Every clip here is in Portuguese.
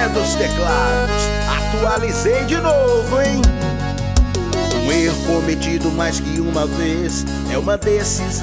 dos teclados, atualizei de novo, hein? Um erro cometido mais que uma vez é uma decisão.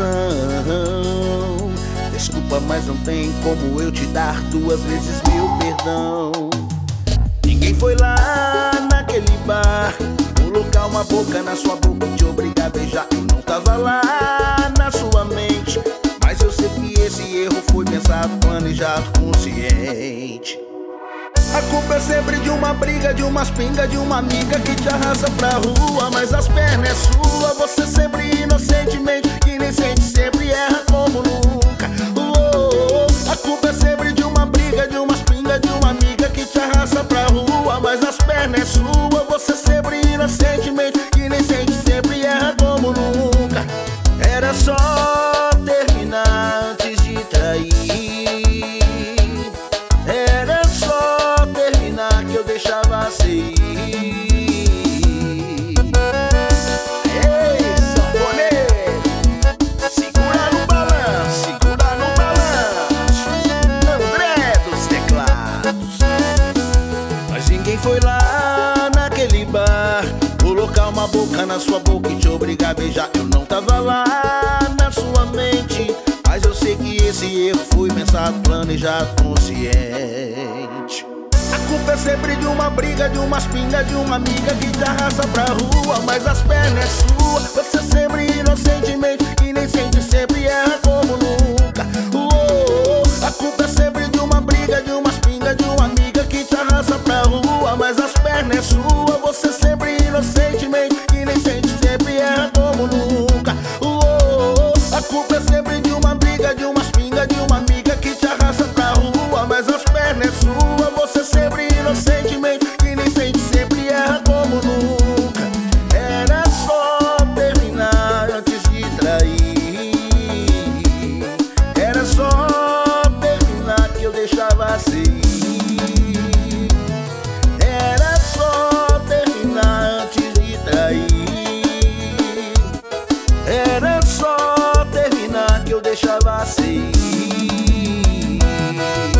Desculpa, mas não tem como eu te dar duas vezes meu perdão. Ninguém foi lá naquele bar colocar uma boca na sua boca e te obrigar a beijar. Eu não tava lá na sua mente, mas eu sei que esse erro foi pensado, planejado, consciente. A culpa é sempre de uma briga, de umas pingas, de uma amiga que te arrasta pra rua, mas as pernas é sua. Você sempre inocentemente, que nem sente, sempre erra como nunca. A culpa é sempre de uma briga, de umas pingas, de uma amiga que te arrasta pra rua, mas as pernas é sua. Você sempre inocentemente, que nem sente, sempre erra como nunca. Era só terminar antes de trair. Era só terminar que eu deixava você ir. Ei, sanfoneiro, segura no balanço, segura no balanço. André dos teclados. Mas ninguém foi lá naquele bar colocar uma boca na sua boca e te obrigar a beijar. Eu não tava lá na sua mente, mas eu sei que esse erro foi pensado, planejado, consciente. A culpa é sempre de uma briga, de umas pingas, de uma amiga que te arrasta pra rua, mas as pernas é sua. Você sempre inocentemente, que nem sente, sempre erra como nunca. A culpa é sempre de uma briga, de umas pingas, de uma amiga que te arrasta pra rua, mas as pernas é sua. Você sempre inocentemente, que nem sente, sempre erra como nunca. A culpa é sempre de uma briga, de umas pingas, de uma amiga que te arrasta pra rua, mas as pernas é sua. Você sempre inocentemente, que nem sente, sempre erra como nunca. Era só terminar antes de trair. Era só terminar que eu deixava você ir. Era só terminar antes de trair. Era só terminar que eu deixava você ir.